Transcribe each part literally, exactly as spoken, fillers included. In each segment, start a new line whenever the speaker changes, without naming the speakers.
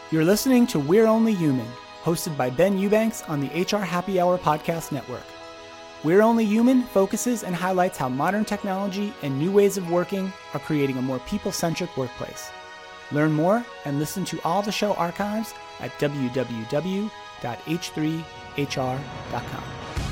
You're listening to We're Only Human, hosted by Ben Eubanks on the H R Happy Hour Podcast Network. We're Only Human focuses and highlights how modern technology and new ways of working are creating a more people-centric workplace. Learn more and listen to all the show archives at w w w dot h three h r dot com.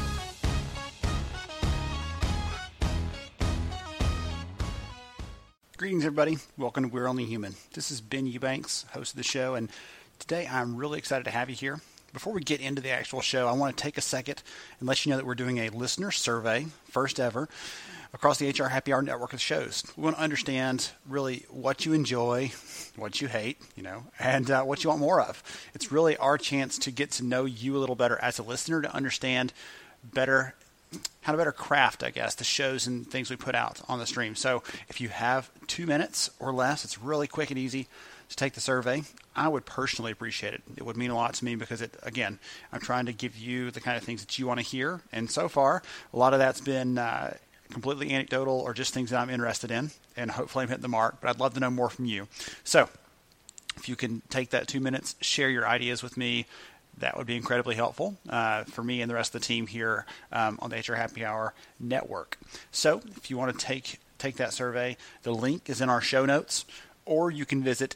Greetings, everybody. Welcome to We're Only Human. This is Ben Eubanks, host of the show, and today I'm really excited to have you here. Before we get into the actual show, I want to take a second and let you know that we're doing a listener survey, first ever, across the H R Happy Hour network of shows. We want to understand really what you enjoy, what you hate, you know, and uh, what you want more of. It's really our chance to get to know you a little better as a listener, to understand better how to better craft, I guess, the shows and things we put out on the stream. So if you have two minutes or less, it's really quick and easy to take the survey. I would personally appreciate it. It would mean a lot to me because, it, again, I'm trying to give you the kind of things that you want to hear. And so far, a lot of that's been uh, completely anecdotal or just things that I'm interested in. And hopefully I'm hitting the mark. But I'd love to know more from you. So if you can take that two minutes, share your ideas with me, that would be incredibly helpful uh, for me and the rest of the team here um, on the H R Happy Hour network. So if you want to take take that survey, the link is in our show notes, or you can visit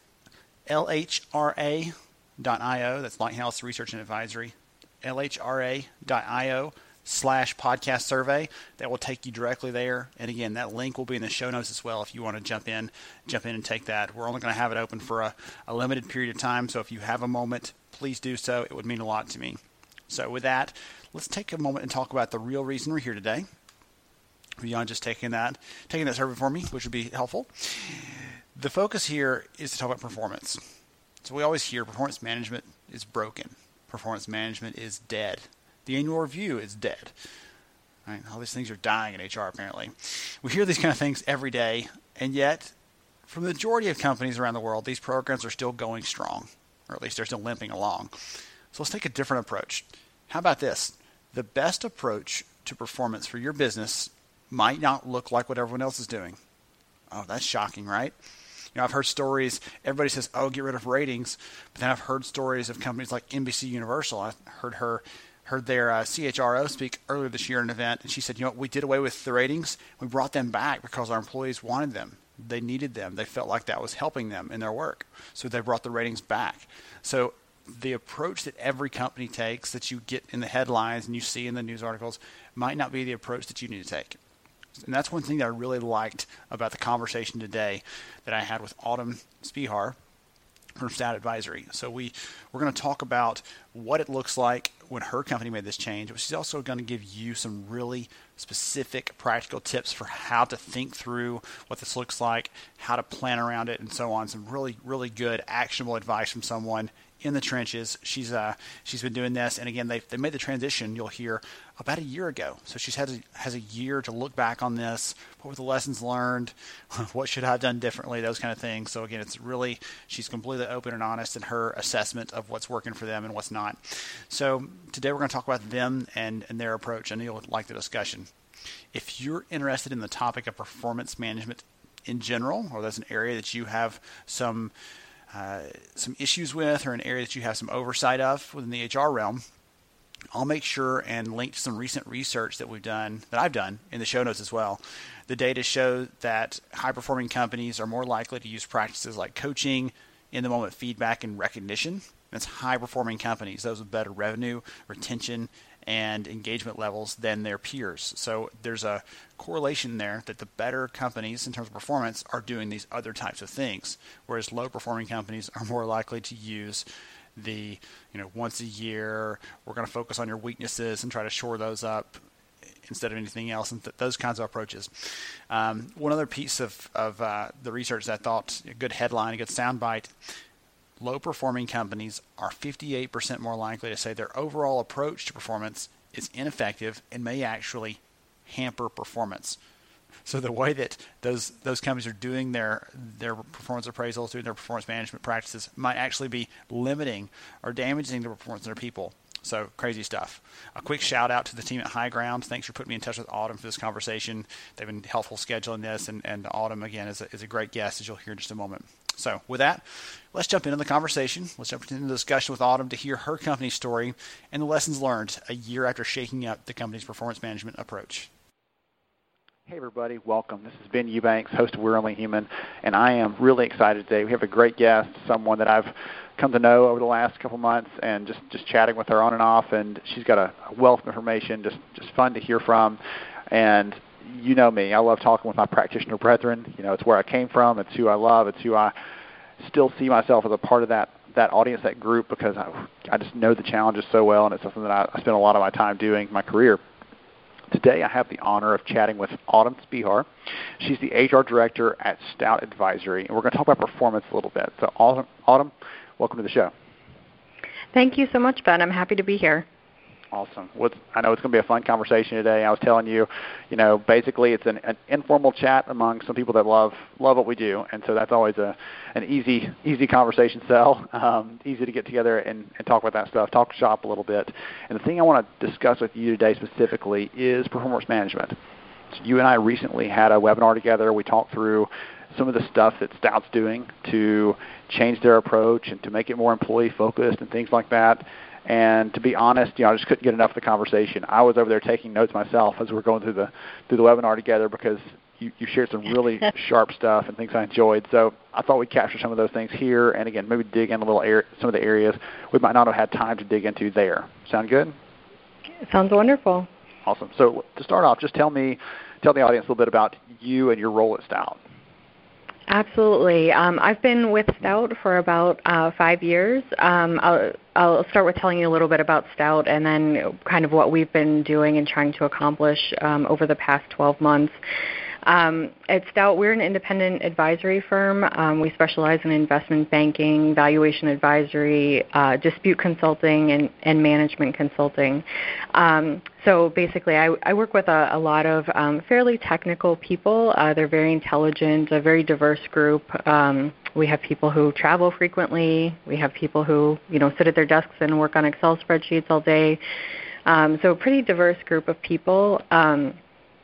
L H R A dot I O, that's Lighthouse Research and Advisory, L H R A dot I O slash podcast survey. That will take you directly there. And again, that link will be in the show notes as well if you want to jump in, jump in and take that. We're only going to have it open for a, a limited period of time, so if you have a moment, please do so. It would mean a lot to me. So with that, let's take a moment and talk about the real reason we're here today. Beyond just taking that, taking that survey for me, which would be helpful. The focus here is to talk about performance. So we always hear performance management is broken. Performance management is dead. The annual review is dead. Right? All these things are dying in H R, apparently. We hear these kind of things every day, and yet, for the majority of companies around the world, these programs are still going strong, or at least they're still limping along. So let's take a different approach. How about this? The best approach to performance for your business might not look like what everyone else is doing. Oh, that's shocking, right? You know, I've heard stories, everybody says, oh, get rid of ratings. But then I've heard stories of companies like N B C Universal. I heard her, heard their uh, C H R O speak earlier this year at an event, and she said, you know what, we did away with the ratings. We brought them back because our employees wanted them. They needed them. They felt like that was helping them in their work. So they brought the ratings back. So the approach that every company takes that you get in the headlines and you see in the news articles might not be the approach that you need to take. And that's one thing that I really liked about the conversation today that I had with Autumn Spihar from Stat Advisory. So we, we're going to talk about what it looks like when her company made this change, but she's also going to give you some really specific practical tips for how to think through what this looks like, how to plan around it, and so on. Some really, really good actionable advice from someone in the trenches. She's uh she's been doing this, and again, they they made the transition, you'll hear, about a year ago. So she's had a, has a year to look back on this. What were the lessons learned? What should I have done differently? Those kind of things. So again, it's really, she's completely open and honest in her assessment of what's working for them and what's not. So today we're going to talk about them and, and their approach, and you'll like the discussion. If you're interested in the topic of performance management in general, or that's an area that you have some Uh, some issues with, or an area that you have some oversight of within the H R realm, I'll make sure and link to some recent research that we've done, that I've done, in the show notes as well. The data show that high-performing companies are more likely to use practices like coaching, in-the-moment feedback, and recognition. That's high-performing companies, those with better revenue, retention, and engagement levels than their peers. So there's a correlation there that the better companies in terms of performance are doing these other types of things, whereas low-performing companies are more likely to use the, you know, once a year, we're going to focus on your weaknesses and try to shore those up instead of anything else, and th- those kinds of approaches. Um, one other piece of, of uh, the research that I thought, a good headline, a good soundbite, low-performing companies are fifty-eight percent more likely to say their overall approach to performance is ineffective and may actually hamper performance. So the way that those those companies are doing their their performance appraisals, doing their performance management practices, might actually be limiting or damaging the performance of their people. So crazy stuff. A quick shout out to the team at High Ground. Thanks for putting me in touch with Autumn for this conversation. They've been helpful scheduling this, and, and Autumn, again, is a, is a great guest, as you'll hear in just a moment. So with that, let's jump into the conversation. Let's jump into the discussion with Autumn to hear her company's story and the lessons learned a year after shaking up the company's performance management approach.
Hey everybody, welcome. This is Ben Eubanks, host of We're Only Human, and I am really excited today. We have a great guest, someone that I've come to know over the last couple months and just, just chatting with her on and off, and she's got a wealth of information, just, just fun to hear from. And you know me, I love talking with my practitioner brethren. You know, it's where I came from, it's who I love, it's who I still see myself as a part of that, that audience, that group, because I, I just know the challenges so well, and it's something that I, I spend a lot of my time doing in my career. Today I have the honor of chatting with Autumn Spehar. She's the H R Director at Stout Advisory, and we're going to talk about performance a little bit. So Autumn, Autumn, welcome to the show.
Thank you so much, Ben. I'm happy to be here.
Awesome. What's, I know it's going to be a fun conversation today. I was telling you, you know, basically it's an, an informal chat among some people that love love what we do, and so that's always a an easy easy conversation sell, um, easy to get together and, and talk about that stuff, talk shop a little bit. And the thing I want to discuss with you today specifically is performance management. So you and I recently had a webinar together. We talked through some of the stuff that Stout's doing to change their approach and to make it more employee-focused and things like that. And to be honest, you know, I just couldn't get enough of the conversation. I was over there taking notes myself as we were going through the through the webinar together because you, you shared some really sharp stuff and things I enjoyed. So I thought we'd capture some of those things here and, again, maybe dig in a little air, some of the areas we might not have had time to dig into there. Sound good?
Sounds wonderful.
Awesome. So to start off, just tell me, tell the audience a little bit about you and your role at Stout.
Absolutely. Um, I've been with Stout for about uh, five years. Um, I'll, I'll start with telling you a little bit about Stout and then kind of what we've been doing and trying to accomplish um, over the past twelve months. Um, at Stout, we're an independent advisory firm. Um, we specialize in investment banking, valuation advisory, uh, dispute consulting, and, and management consulting. Um, so basically, I, I work with a, a lot of um, fairly technical people. Uh, they're very intelligent, a very diverse group. Um, we have people who travel frequently. We have people who, you know, sit at their desks and work on Excel spreadsheets all day. Um, so a pretty diverse group of people. Um,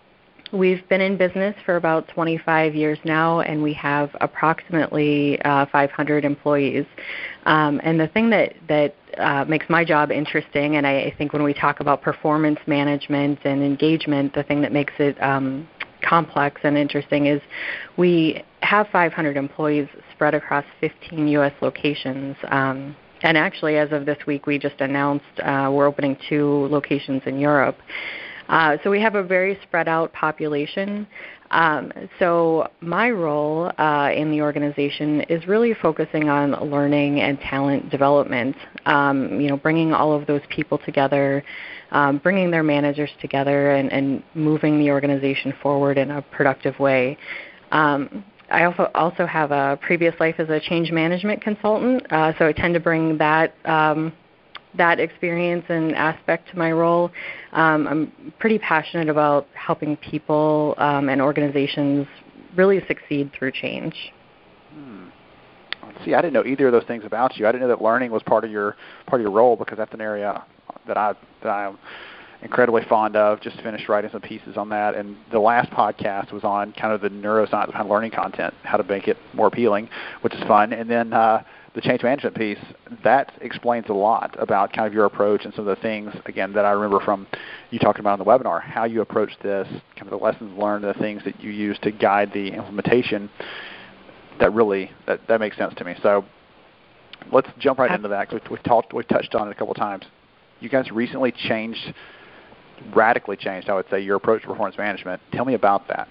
We've been in business for about twenty-five years now, and we have approximately uh, five hundred employees. Um, and the thing that, that uh, makes my job interesting, and I, I think when we talk about performance management and engagement, the thing that makes it um, complex and interesting is we have five hundred employees spread across fifteen U S locations. Um, and actually, as of this week, we just announced uh, we're opening two locations in Europe. Uh, so we have a very spread out population. Um, so my role uh, in the organization is really focusing on learning and talent development, um, you know, bringing all of those people together, um, bringing their managers together and, and moving the organization forward in a productive way. Um, I also also have a previous life as a change management consultant, uh, so I tend to bring that um, that experience and aspect to my role. Um, I'm pretty passionate about helping people um, and organizations really succeed through change.
Hmm. See, I didn't know either of those things about you. I didn't know that learning was part of your part of your role, because that's an area that I that I'm incredibly fond of. Just finished writing some pieces on that, and the last podcast was on kind of the neuroscience behind learning content, how to make it more appealing, which is fun. And then uh, the change management piece, that explains a lot about kind of your approach and some of the things, again, that I remember from you talking about in the webinar, how you approach this, kind of the lessons learned, the things that you use to guide the implementation. That really, that, that makes sense to me. So let's jump right into that, because we've talked, we've touched on it a couple of times. You guys recently changed, radically changed, I would say, your approach to performance management. Tell me about that.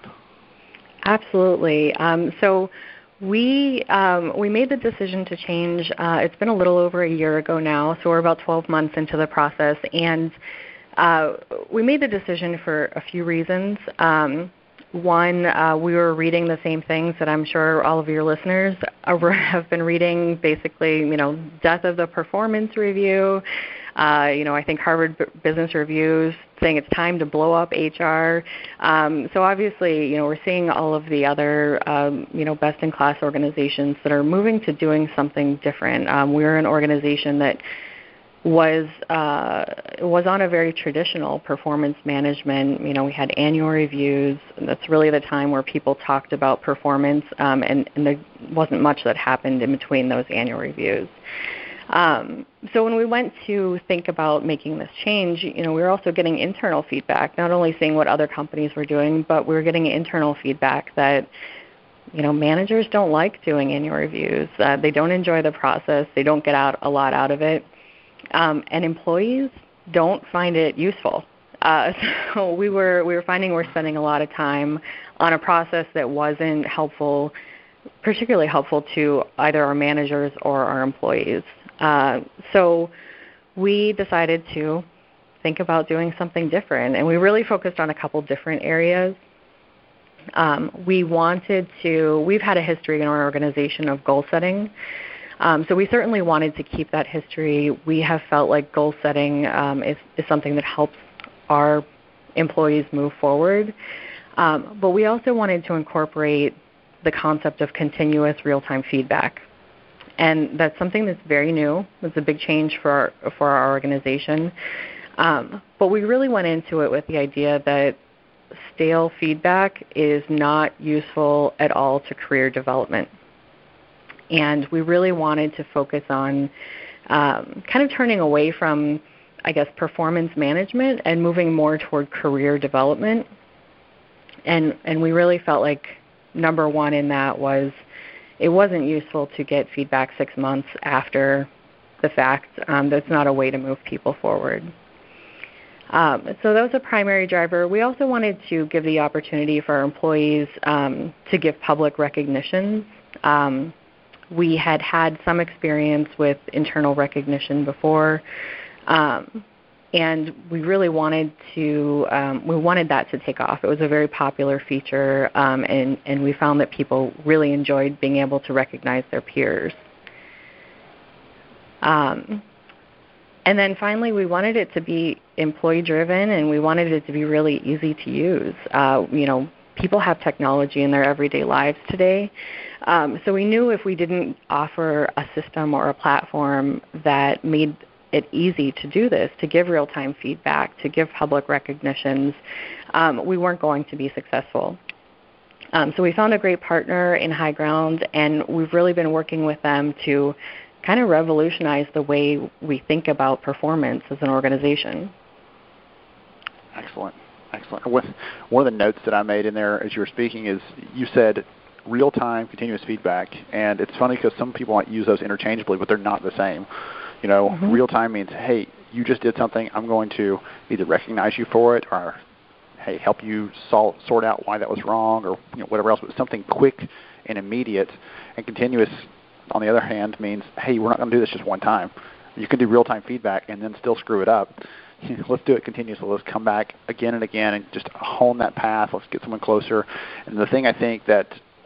Absolutely. Um, so we um, we made the decision to change. Uh, it's been a little over a year ago now, so we're about twelve months into the process, and uh, we made the decision for a few reasons. Um, One, uh, we were reading the same things that I'm sure all of your listeners are, have been reading, basically, you know, death of the performance review. Uh, you know, I think Harvard B- Business Review is saying it's time to blow up H R. Um, so obviously, you know, we're seeing all of the other, um, you know, best-in-class organizations that are moving to doing something different. Um, we're an organization that was uh, was on a very traditional performance management. You know, we had annual reviews, and that's really the time where people talked about performance, um, and, and there wasn't much that happened in between those annual reviews. Um, so when we went to think about making this change, you know, we were also getting internal feedback, not only seeing what other companies were doing, but we were getting internal feedback that, you know, managers don't like doing annual reviews. Uh, they don't enjoy the process. They don't get out a lot out of it. Um, and employees don't find it useful. Uh, so we were we were finding we're spending a lot of time on a process that wasn't helpful, particularly helpful to either our managers or our employees. Uh, so we decided to think about doing something different, and we really focused on a couple different areas. Um, we wanted to, we've had a history in our organization of goal setting, um, so we certainly wanted to keep that history. We have felt like goal setting um, is, is something that helps our employees move forward, um, but we also wanted to incorporate the concept of continuous real-time feedback. And that's something that's very new. It's a big change for our, for our organization. Um, but we really went into it with the idea that stale feedback is not useful at all to career development. And we really wanted to focus on um, kind of turning away from, I guess, performance management and moving more toward career development. And, and we really felt like number one in that was it wasn't useful to get feedback six months after the fact. Um, that's not a way to move people forward. Um, so that was a primary driver. We also wanted to give the opportunity for our employees um, to give public recognitions. Um, we had had some experience with internal recognition before, um, and we really wanted to, um, we wanted that to take off. It was a very popular feature, um, and, and we found that people really enjoyed being able to recognize their peers. Um, and then finally, we wanted it to be employee-driven, and we wanted it to be really easy to use. Uh, you know, people have technology in their everyday lives today, um, so we knew if we didn't offer a system or a platform that made it easy to do this, to give real-time feedback, to give public recognitions, um, we weren't going to be successful. Um, so we found a great partner in High Ground, and we've really been working with them to kind of revolutionize the way we think about performance as an organization.
Excellent. Excellent. One of the notes that I made in there as you were speaking is you said real-time continuous feedback, and it's funny because some people might use those interchangeably, but they're not the same. You know, mm-hmm. Real-time means, hey, you just did something. I'm going to either recognize you for it or, hey, help you sol- sort out why that was wrong or you know, whatever else. But something quick and immediate. And continuous, on the other hand, means, hey, we're not going to do this just one time. You can do real-time feedback and then still screw it up. Let's do it continuously. Let's come back again and again and just hone that path. Let's get someone closer. And the thing I think that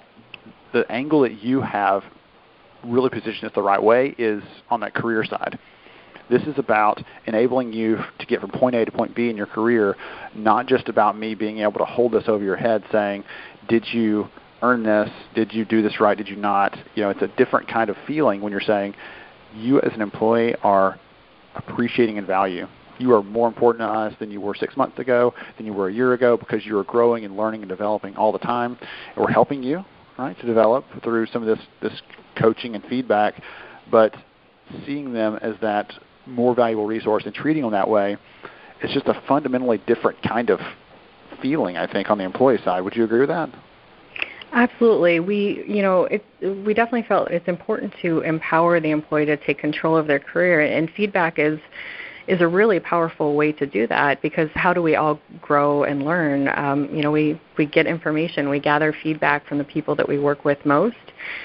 the angle that you have really position it the right way is on that career side. This is about enabling you to get from point A to point B in your career, not just about me being able to hold this over your head saying, did you earn this? Did you do this right? Did you not? You know, it's a different kind of feeling when you're saying you as an employee are appreciating and value. You are more important to us than you were six months ago, than you were a year ago, because you are growing and learning and developing all the time. And we're helping you, right, to develop through some of this, this coaching and feedback, but seeing them as that more valuable resource and treating them that way, it's just a fundamentally different kind of feeling, I think, on the employee side. Would you agree with that?
Absolutely. We, you know, it, we definitely felt it's important to empower the employee to take control of their career, and feedback is is a really powerful way to do that, because how do we all grow and learn? Um, you know, we, we get information, we gather feedback from the people that we work with most.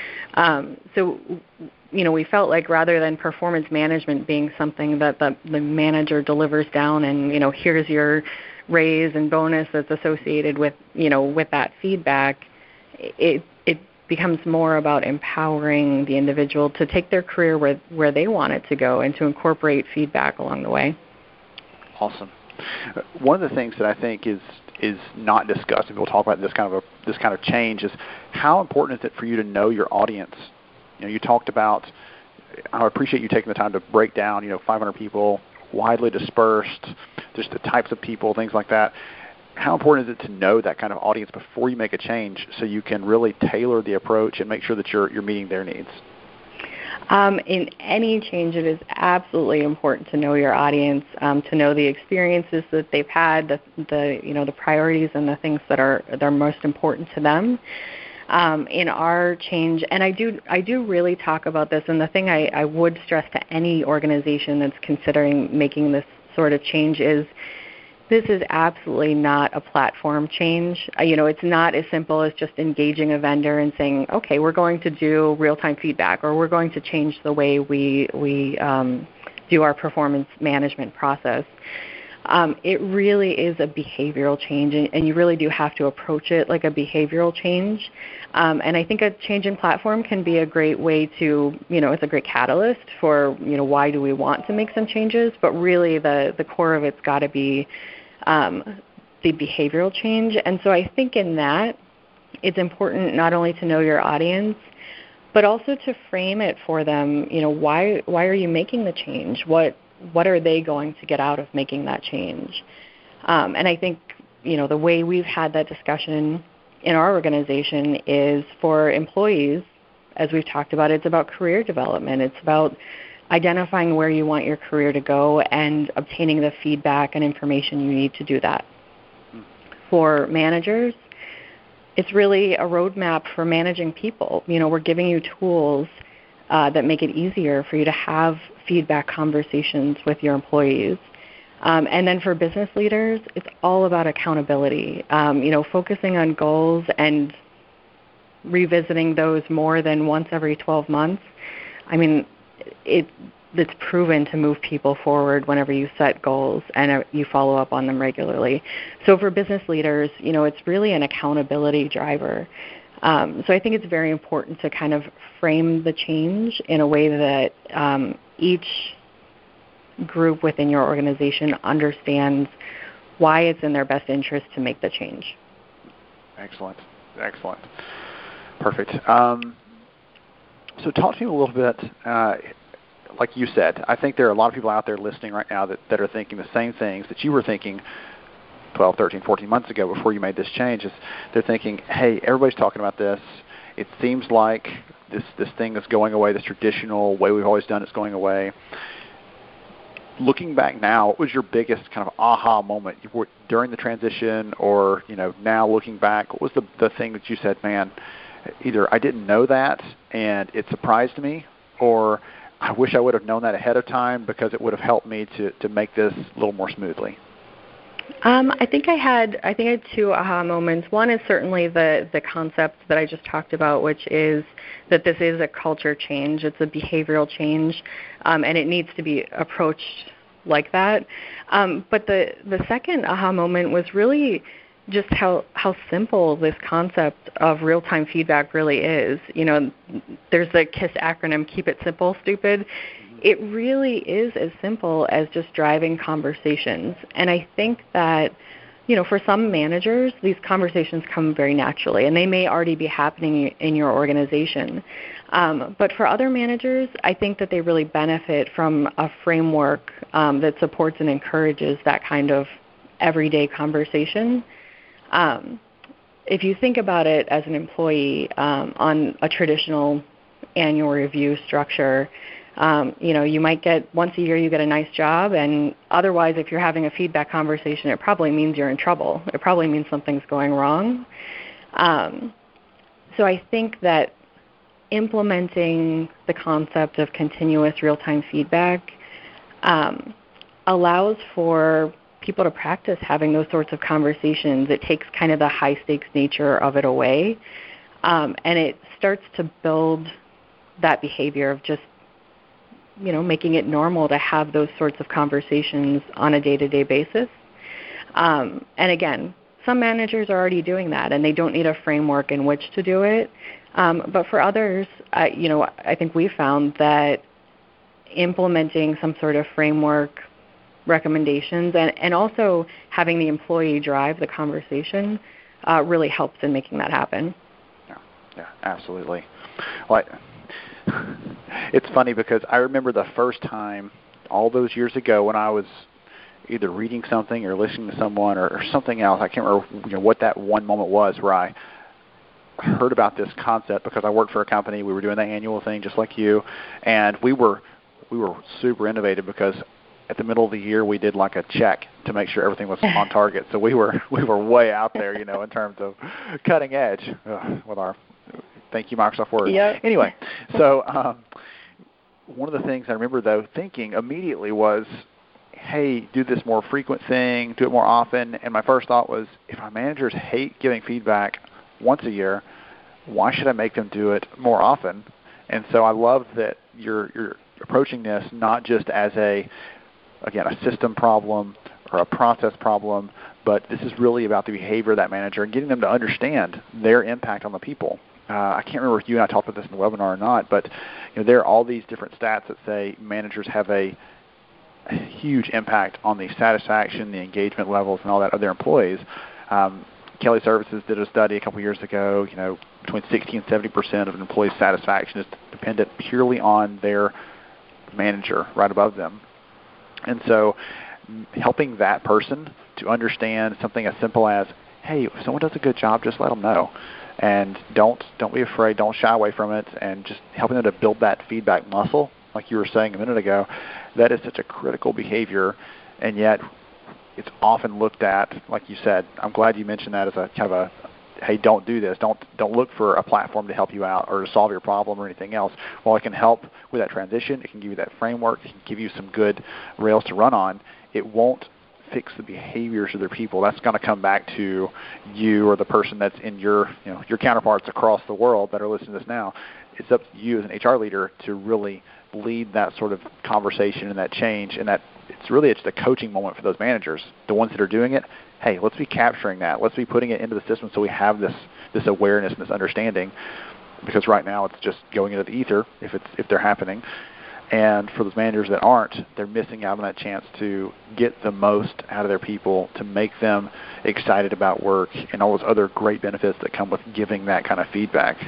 Um, so, you know, we felt like rather than performance management being something that the, the manager delivers down and, you know, here's your raise and bonus that's associated with, you know, with that feedback, it it becomes more about empowering the individual to take their career where, where they want it to go and to incorporate feedback along the way.
Awesome. One of the things that I think is is not discussed, and we'll talk about this kind of a, this kind of change, is how important is it for you to know your audience? You know, you talked about I appreciate you taking the time to break down, you know, five hundred people, widely dispersed, just the types of people, things like that. How important is it to know that kind of audience before you make a change so you can really tailor the approach and make sure that you're you're meeting their needs?
Um, in any change, it is absolutely important to know your audience, um, to know the experiences that they've had, the, the you know the priorities and the things that are that are most important to them. Um, in our change, and I do I do really talk about this, and the thing I, I would stress to any organization that's considering making this sort of change is this is absolutely not a platform change. Uh, you know, it's not as simple as just engaging a vendor and saying, okay, we're going to do real-time feedback, or we're going to change the way we, we um, do our performance management process. Um, it really is a behavioral change, and, and you really do have to approach it like a behavioral change. Um, and I think a change in platform can be a great way to, you know, it's a great catalyst for, you know, why do we want to make some changes, but really the, the core of it's got to be um, the behavioral change. And so I think in that, it's important not only to know your audience, but also to frame it for them, you know, why why are you making the change? What what are they going to get out of making that change? Um, and I think, you know, the way we've had that discussion in our organization is for employees, as we've talked about, it's about career development. It's about identifying where you want your career to go and obtaining the feedback and information you need to do that. For managers, it's really a roadmap for managing people. You know, we're giving you tools uh, that make it easier for you to have feedback conversations with your employees. Um, and then for business leaders, it's all about accountability, um, you know, focusing on goals and revisiting those more than once every twelve months. I mean, it, it's proven to move people forward whenever you set goals and you follow up on them regularly. So for business leaders, you know, it's really an accountability driver. Um, so I think it's very important to kind of frame the change in a way that um, each group within your organization understands why it's in their best interest to make the change.
Excellent. Excellent. Perfect. Um, so talk to me a little bit, uh, like you said, I think there are a lot of people out there listening right now that, that are thinking the same things that you were thinking twelve, thirteen, fourteen months ago before you made this change. Is they're thinking, hey, everybody's talking about this. It seems like this, this thing is going away, this traditional way we've always done it's going away. Looking back now, what was your biggest kind of aha moment during the transition, or, you know, now looking back, what was the, the thing that you said, man, either I didn't know that and it surprised me, or I wish I would have known that ahead of time because it would have helped me to, to make this a little more smoothly?
Um, I think I had I think I had two aha moments. One is certainly the, the concept that I just talked about, which is that this is a culture change. It's a behavioral change, um, and it needs to be approached like that. Um, but the, the second aha moment was really just how, how simple this concept of real-time feedback really is. You know, there's the KISS acronym, Keep It Simple, Stupid. It really is as simple as just driving conversations. And I think that, you know, for some managers, these conversations come very naturally, and they may already be happening in your organization. Um, but for other managers, I think that they really benefit from a framework um, that supports and encourages that kind of everyday conversation. Um, if you think about it as an employee um, on a traditional annual review structure, Um, you know, you might get once a year you get a nice job, and otherwise if you're having a feedback conversation, it probably means you're in trouble. It probably means something's going wrong. Um, so I think that implementing the concept of continuous real-time feedback um, allows for people to practice having those sorts of conversations. It takes kind of the high-stakes nature of it away, um, and it starts to build that behavior of just you know, making it normal to have those sorts of conversations on a day-to-day basis. Um, and again, some managers are already doing that, and they don't need a framework in which to do it. Um, but for others, I, you know, I think we found that implementing some sort of framework recommendations and, and also having the employee drive the conversation uh, really helps in making that happen.
Yeah, yeah, absolutely. Well, I, it's funny because I remember the first time all those years ago when I was either reading something or listening to someone or, or something else. I can't remember you know, what that one moment was where I heard about this concept because I worked for a company. We were doing the annual thing just like you, and we were we were super innovative because at the middle of the year we did like a check to make sure everything was on target. So we were we were way out there, you know, in terms of cutting edge Ugh, with our thank you Microsoft Word.
Yep.
Anyway, so um, one of the things I remember though thinking immediately was, hey, do this more frequent thing, do it more often. And my first thought was, if our managers hate giving feedback once a year, why should I make them do it more often? And so I love that you're you're approaching this not just as a, again, a system problem or a process problem, but this is really about the behavior of that manager and getting them to understand their impact on the people. Uh, I can't remember if you and I talked about this in the webinar or not, but you know, there are all these different stats that say managers have a huge impact on the satisfaction, the engagement levels, and all that of their employees. Um, Kelly Services did a study a couple years ago. You know, between sixty and seventy percent of an employee's satisfaction is dependent purely on their manager right above them. And so, helping that person to understand something as simple as, hey, if someone does a good job, just let them know, and don't don't be afraid, don't shy away from it, and just helping them to build that feedback muscle, like you were saying a minute ago. That is such a critical behavior, and yet it's often looked at, like you said. I'm glad you mentioned that as a kind of a, hey, don't do this. Don't don't look for a platform to help you out or to solve your problem or anything else. While it can help with that transition, it can give you that framework, it can give you some good rails to run on, it won't fix the behaviors of their people. That's going to come back to you or the person that's in your, you know, your counterparts across the world that are listening to this now. It's up to you as an H R leader to really lead that sort of conversation and that change, and that it's really it's the coaching moment for those managers, the ones that are doing it. Hey, let's be capturing that. Let's be putting it into the system so we have this this awareness and this understanding, because right now it's just going into the ether if it's if they're happening. And for those managers that aren't, they're missing out on that chance to get the most out of their people, to make them excited about work and all those other great benefits that come with giving that kind of feedback.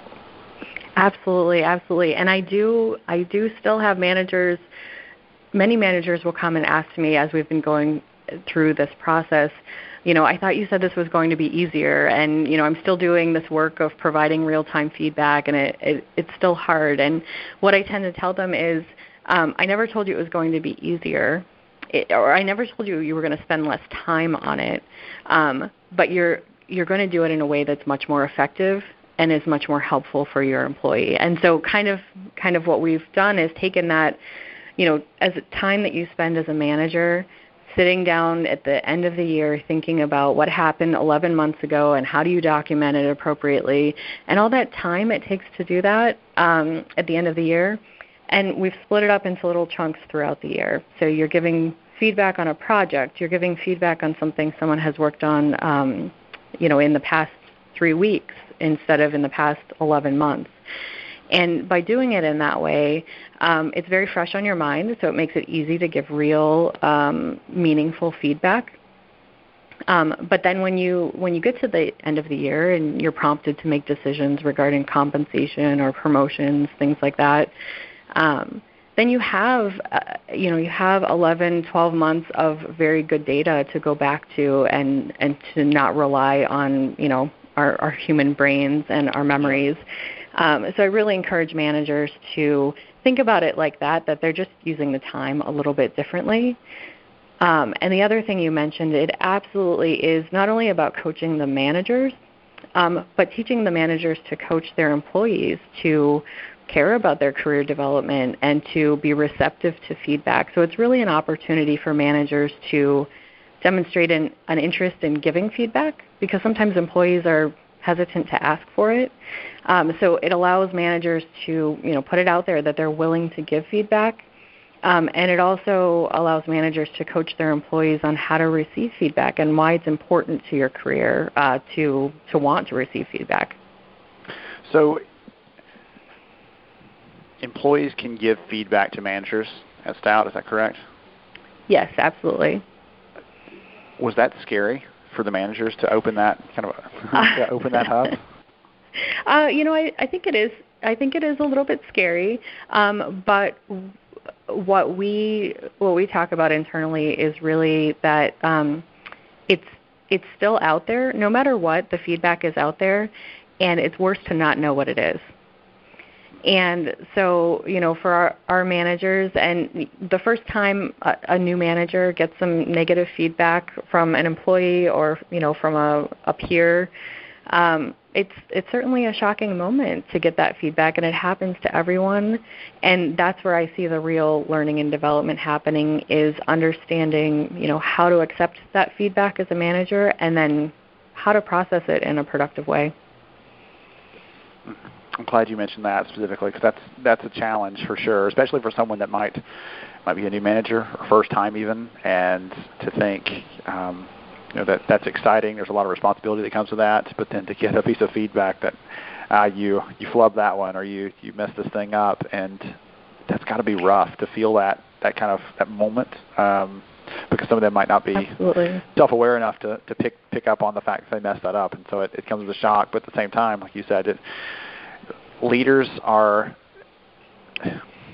Absolutely, absolutely. And I do I do still have managers, many managers will come and ask me as we've been going through this process, you know, I thought you said this was going to be easier, and, you know, I'm still doing this work of providing real-time feedback, and it, it it's still hard. And what I tend to tell them is, um, I never told you it was going to be easier, it, or I never told you you were going to spend less time on it, um, but you're you're going to do it in a way that's much more effective and is much more helpful for your employee. And so kind of kind of what we've done is taken that, you know, as time that you spend as a manager, sitting down at the end of the year thinking about what happened eleven months ago and how do you document it appropriately, and all that time it takes to do that um, at the end of the year. And we've split it up into little chunks throughout the year. So you're giving feedback on a project, you're giving feedback on something someone has worked on, um, you know, in the past three weeks instead of in the past eleven months. And by doing it in that way, um, it's very fresh on your mind, so it makes it easy to give real, um, meaningful feedback. Um, but then when you when you get to the end of the year and you're prompted to make decisions regarding compensation or promotions, things like that, um, then you have uh, you know you have eleven, twelve months of very good data to go back to, and and to not rely on you know our, our human brains and our memories. Um, so I really encourage managers to think about it like that, that they're just using the time a little bit differently. Um, and the other thing you mentioned, it absolutely is not only about coaching the managers, um, but teaching the managers to coach their employees to care about their career development and to be receptive to feedback. So it's really an opportunity for managers to demonstrate an, an interest in giving feedback, because sometimes employees are hesitant to ask for it. Um, so it allows managers to, you know, put it out there that they're willing to give feedback. Um, and it also allows managers to coach their employees on how to receive feedback and why it's important to your career uh, to to want to receive feedback.
So employees can give feedback to managers at Stout, is that correct?
Yes, absolutely.
Was that scary for the managers to open that kind of to open that hub?
Uh, you know, I, I think it is I think it is a little bit scary, um, but what we what we talk about internally is really that um, it's it's still out there. No matter what, the feedback is out there, and it's worse to not know what it is. And so, you know, for our, our managers, and the first time a, a new manager gets some negative feedback from an employee or, you know, from a, a peer, um, it's it's certainly a shocking moment to get that feedback, and it happens to everyone. And that's where I see the real learning and development happening, is understanding, you know, how to accept that feedback as a manager, and then how to process it in a productive way.
I'm glad you mentioned that specifically, because that's that's a challenge for sure, especially for someone that might might be a new manager or first time even, and to think, um, you know, that that's exciting. There's a lot of responsibility that comes with that, but then to get a piece of feedback that uh, you you flubbed that one, or you you messed this thing up, and that's got to be rough to feel that that kind of that moment. Um, because some of them might not be
Absolutely.
self-aware enough to, to pick pick up on the fact that they messed that up, and so it, it comes as a shock. But at the same time, like you said, it, leaders are, I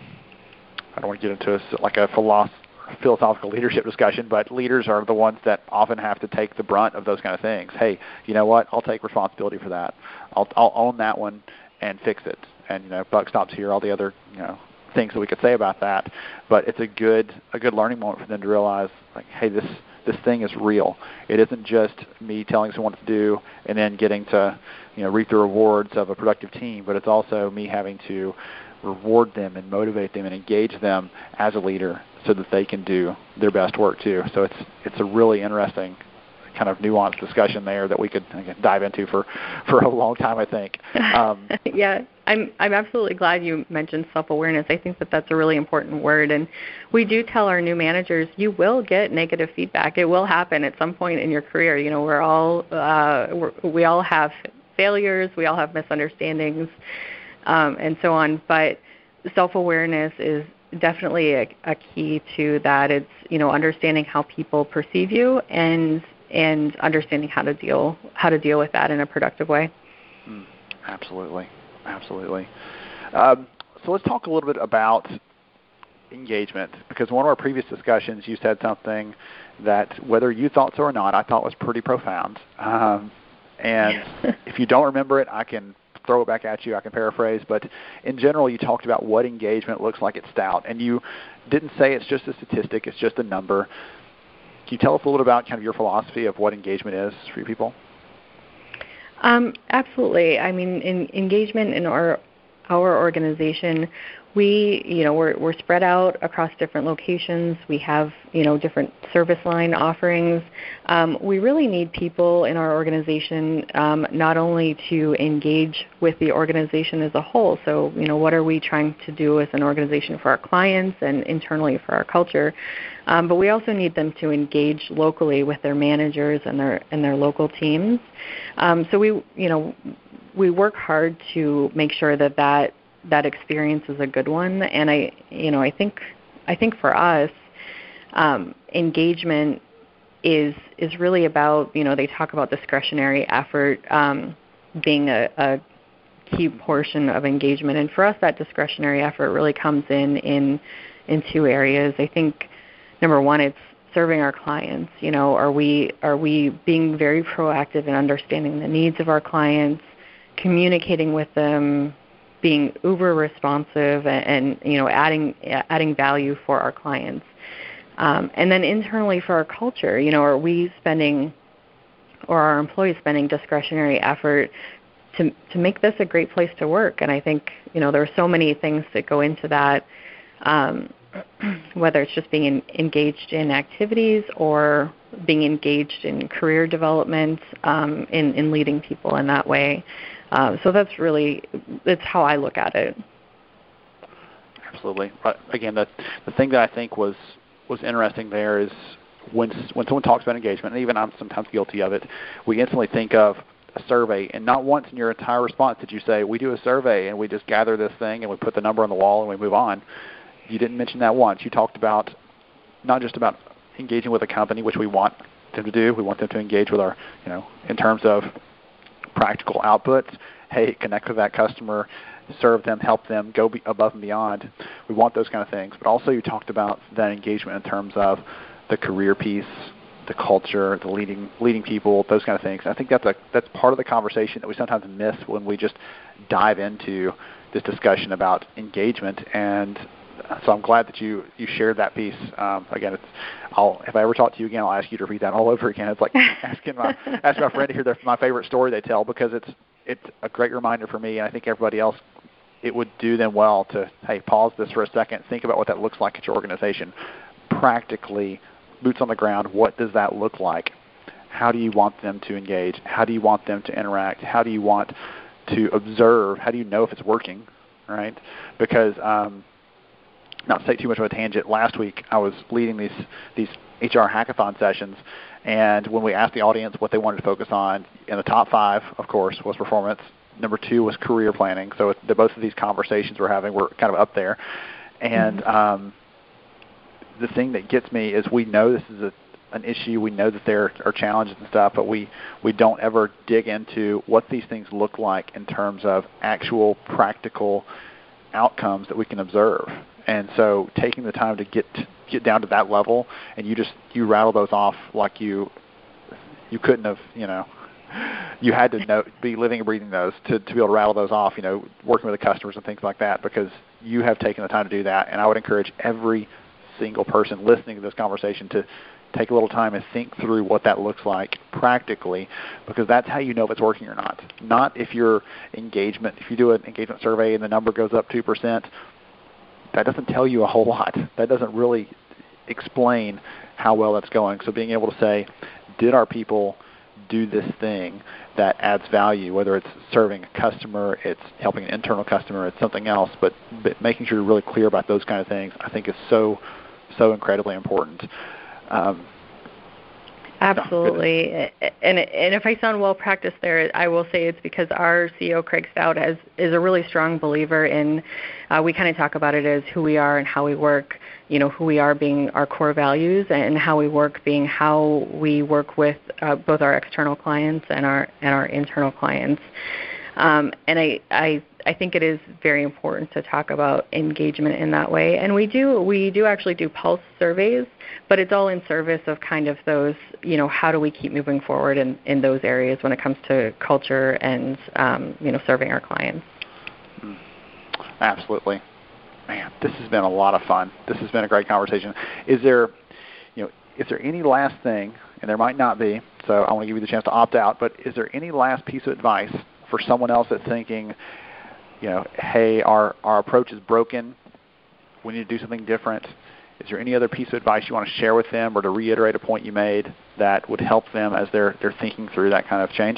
don't want to get into a, like a philosoph- philosophical leadership discussion, but leaders are the ones that often have to take the brunt of those kind of things. Hey, you know what? I'll take responsibility for that. I'll, I'll own that one and fix it. And, you know, buck stops here, all the other, you know, things that we could say about that. But it's a good a good learning moment for them to realize, like, hey, this this thing is real. It isn't just me telling someone what to do and then getting to, you know, reap the rewards of a productive team, but it's also me having to reward them and motivate them and engage them as a leader so that they can do their best work too. So it's it's a really interesting kind of nuanced discussion there that we could again, dive into for, for a long time, I think. Um,
yeah, I'm I'm absolutely glad you mentioned self-awareness. I think that that's a really important word, and we do tell our new managers, you will get negative feedback. It will happen at some point in your career. You know, we're all uh, we're, we all have failures, we all have misunderstandings, um, and so on. But self-awareness is definitely a, a key to that. It's, you know, understanding how people perceive you and and understanding how to deal how to deal with that in a productive way.
Mm, absolutely, absolutely. Um, so let's talk a little bit about engagement, because one of our previous discussions, you said something that, whether you thought so or not, I thought was pretty profound. Um, and if you don't remember it, I can throw it back at you. I can paraphrase, but in general, you talked about what engagement looks like at Stout, and you didn't say it's just a statistic, it's just a number. Can you tell us a little about kind of your philosophy of what engagement is for you people?
Um, absolutely. I mean, in, engagement in our our organization, we, you know, we're we're spread out across different locations. We have, you know, different service line offerings. Um, we really need people in our organization um, not only to engage with the organization as a whole. So, you know, what are we trying to do as an organization for our clients and internally for our culture? Um, but we also need them to engage locally with their managers and their and their local teams. Um, so we, you know, we work hard to make sure that that that experience is a good one. And I, you know, I think I think for us, um, engagement is is really about, you know, they talk about discretionary effort um, being a, a key portion of engagement. And for us, that discretionary effort really comes in in in two areas. I think. Number one, it's serving our clients. You know, are we are we being very proactive in understanding the needs of our clients, communicating with them, being uber responsive, and, and you know, adding adding value for our clients. Um, and then internally for our culture, you know, are we spending, or our employees spending discretionary effort to to make this a great place to work? And I think, you know, there are so many things that go into that. Um, whether it's just being in, engaged in activities or being engaged in career development, um, in, in leading people in that way. Uh, so that's really, that's how I look at it.
Absolutely. But again, the, the thing that I think was, was interesting there is when, when someone talks about engagement, and even I'm sometimes guilty of it, we instantly think of a survey, and not once in your entire response did you say, we do a survey and we just gather this thing and we put the number on the wall and we move on. You didn't mention that once. You talked about not just about engaging with a company, which we want them to do. We want them to engage with our, you know, in terms of practical outputs. hey, connect with that customer, serve them, help them, go be above and beyond. We want those kind of things. But also you talked about that engagement in terms of the career piece, the culture, the leading leading people, those kind of things. I think that's a that's part of the conversation that we sometimes miss when we just dive into this discussion about engagement. And so I'm glad that you, you shared that piece. Um, again, it's, I'll, if I ever talk to you again, I'll ask you to repeat that all over again. It's like asking my asking my friend to hear their, my favorite story they tell, because it's it's a great reminder for me, and I think everybody else. It would do them well to, hey, pause this for a second, think about what that looks like at your organization. Practically, boots on the ground, what does that look like? How do you want them to engage? How do you want them to interact? How do you want to observe? How do you know if it's working, right? Because, um, not to take too much of a tangent, last week I was leading these these H R hackathon sessions, and when we asked the audience what they wanted to focus on, in the top five, of course, was performance. Number two was career planning. So it, the, both of these conversations we're having were kind of up there. And mm-hmm. um, the thing that gets me is we know this is a, an issue. We know that there are challenges and stuff, but we, we don't ever dig into what these things look like in terms of actual practical outcomes that we can observe. And so taking the time to get get down to that level, and you just you rattle those off like you you couldn't have, you know, you had to know, be living and breathing those to, to be able to rattle those off, you know, working with the customers and things like that, because you have taken the time to do that. And I would encourage every single person listening to this conversation to take a little time and think through what that looks like practically, because that's how you know if it's working or not. Not if your engagement, if you do an engagement survey and the number goes up two percent, that doesn't tell you a whole lot. That doesn't really explain how well that's going. So being able to say, did our people do this thing that adds value, whether it's serving a customer, it's helping an internal customer, it's something else, but, but making sure you're really clear about those kind of things, I think is so, so incredibly important. Um,
Absolutely. No, and and if I sound well practiced there, I will say it's because our C E O, Craig Stout, has, is a really strong believer in, uh, we kind of talk about it as who we are and how we work, you know, who we are being our core values, and how we work being how we work with uh, both our external clients and our and our internal clients. Um, and I, I I think it is very important to talk about engagement in that way. And we do we do actually do pulse surveys, but it's all in service of kind of those, you know, how do we keep moving forward in, in those areas when it comes to culture and, um, you know, serving our clients.
Absolutely. Man, this has been a lot of fun. This has been a great conversation. Is there, you know, is there any last thing, and there might not be, so I want to give you the chance to opt out, but is there any last piece of advice for someone else that's thinking, you know, hey, our, our approach is broken, we need to do something different? Is there any other piece of advice you want to share with them, or to reiterate a point you made that would help them as they're they're thinking through that kind of change?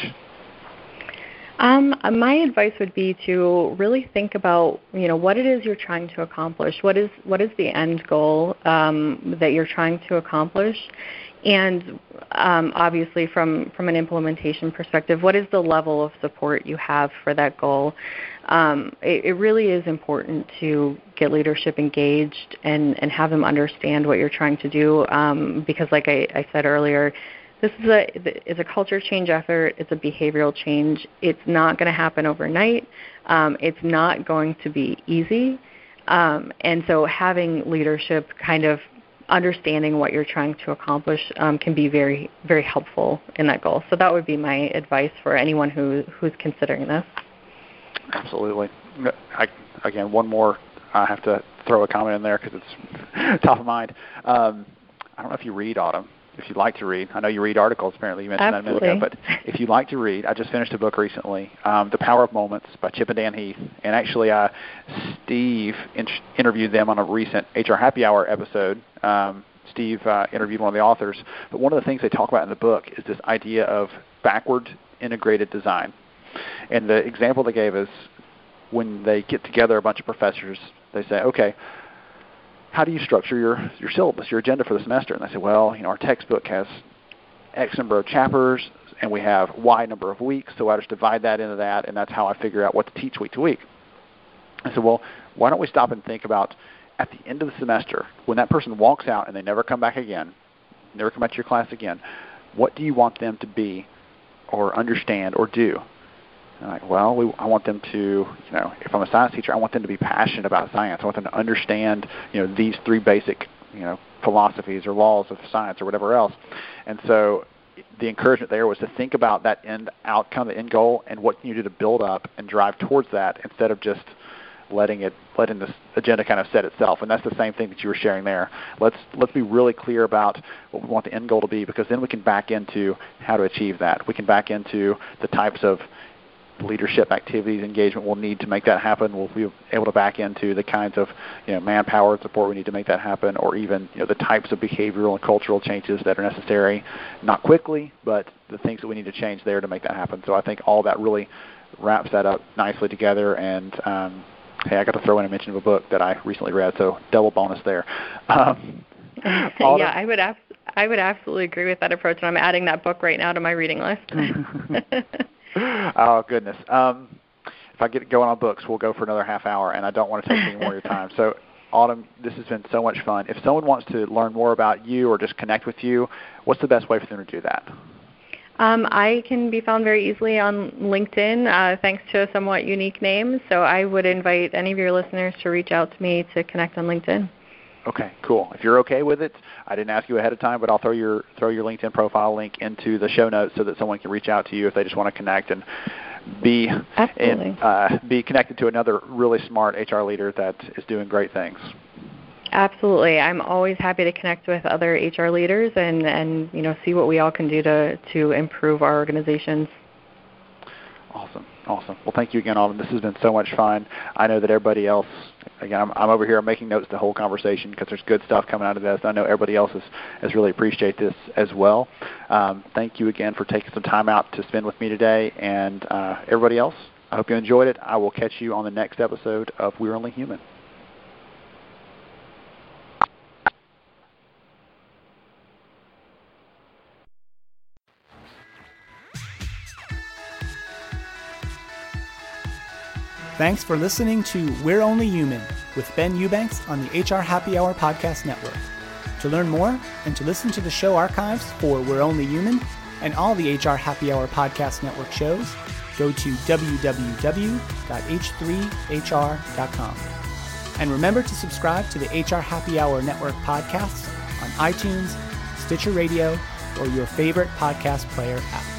Um, my advice would be to really think about, you know, what it is you're trying to accomplish. What is what is the end goal um, that you're trying to accomplish? And um, obviously from, from an implementation perspective, what is the level of support you have for that goal? Um, it, it really is important to get leadership engaged and, and have them understand what you're trying to do, um, because like I, I said earlier, this is a, is a culture change effort. It's a behavioral change. It's not going to happen overnight. Um, it's not going to be easy. Um, and so having leadership kind of understanding what you're trying to accomplish um, can be very, very helpful in that goal. So that would be my advice for anyone who who's considering this.
Absolutely. I, again, one more. I have to throw a comment in there because it's top of mind. Um, I don't know if you read, Autumn. If you'd like to read, I know you read articles. Apparently, you mentioned
Absolutely.
that a minute ago. But if you'd like to read, I just finished a book recently, um, "The Power of Moments" by Chip and Dan Heath. And actually, uh, Steve in- interviewed them on a recent H R Happy Hour episode. Um, Steve uh, interviewed one of the authors. But one of the things they talk about in the book is this idea of backward integrated design. And the example they gave is when they get together a bunch of professors, they say, okay, how do you structure your, your syllabus, your agenda for the semester? And they say, well, you know, our textbook has X number of chapters, and we have Y number of weeks, so I just divide that into that, and that's how I figure out what to teach week to week. I said, well, why don't we stop and think about at the end of the semester, when that person walks out and they never come back again, never come back to your class again, what do you want them to be or understand or do? And like, well, we, I want them to, you know, if I'm a science teacher, I want them to be passionate about science. I want them to understand, you know, these three basic, you know, philosophies or laws of science or whatever else. And so the encouragement there was to think about that end outcome, the end goal, and what you do to build up and drive towards that instead of just letting it, letting this agenda kind of set itself. And that's the same thing that you were sharing there. Let's let's be really clear about what we want the end goal to be, because then we can back into how to achieve that. We can back into the types of leadership activities, engagement we'll need to make that happen. We'll be able to back into the kinds of, you know, manpower and support we need to make that happen, or even, you know, the types of behavioral and cultural changes that are necessary, not quickly, but the things that we need to change there to make that happen. So I think all that really wraps that up nicely together. And um, hey, I got to throw in a mention of a book that I recently read, so double bonus there. Um,
yeah, I would ab- I would absolutely agree with that approach, and I'm adding that book right now to my reading list.
Oh, goodness. Um, if I get going on books, we'll go for another half hour, and I don't want to take any more of your time. So, Autumn, this has been so much fun. If someone wants to learn more about you or just connect with you, what's the best way for them to do that?
Um, I can be found very easily on LinkedIn, uh, thanks to a somewhat unique name. So I would invite any of your listeners to reach out to me to connect on LinkedIn. Okay, cool. If you're okay with it, I didn't ask you ahead of time, but I'll throw your throw your LinkedIn profile link into the show notes so that someone can reach out to you if they just want to connect and be and, uh, be connected to another really smart H R leader that is doing great things. Absolutely. I'm always happy to connect with other H R leaders and, and you know, see what we all can do to, to improve our organizations. Awesome. Awesome. Well, thank you again, Autumn. This has been so much fun. I know that everybody else, again, I'm, I'm over here making notes of the whole conversation because there's good stuff coming out of this. I know everybody else has, has really appreciated this as well. Um, thank you again for taking some time out to spend with me today. And uh, everybody else, I hope you enjoyed it. I will catch you on the next episode of We're Only Human.
Thanks for listening to We're Only Human with Ben Eubanks on the H R Happy Hour Podcast Network. To learn more and to listen to the show archives for We're Only Human and all the H R Happy Hour Podcast Network shows, go to w w w dot h three h r dot com. And remember to subscribe to the H R Happy Hour Network podcasts on iTunes, Stitcher Radio, or your favorite podcast player app.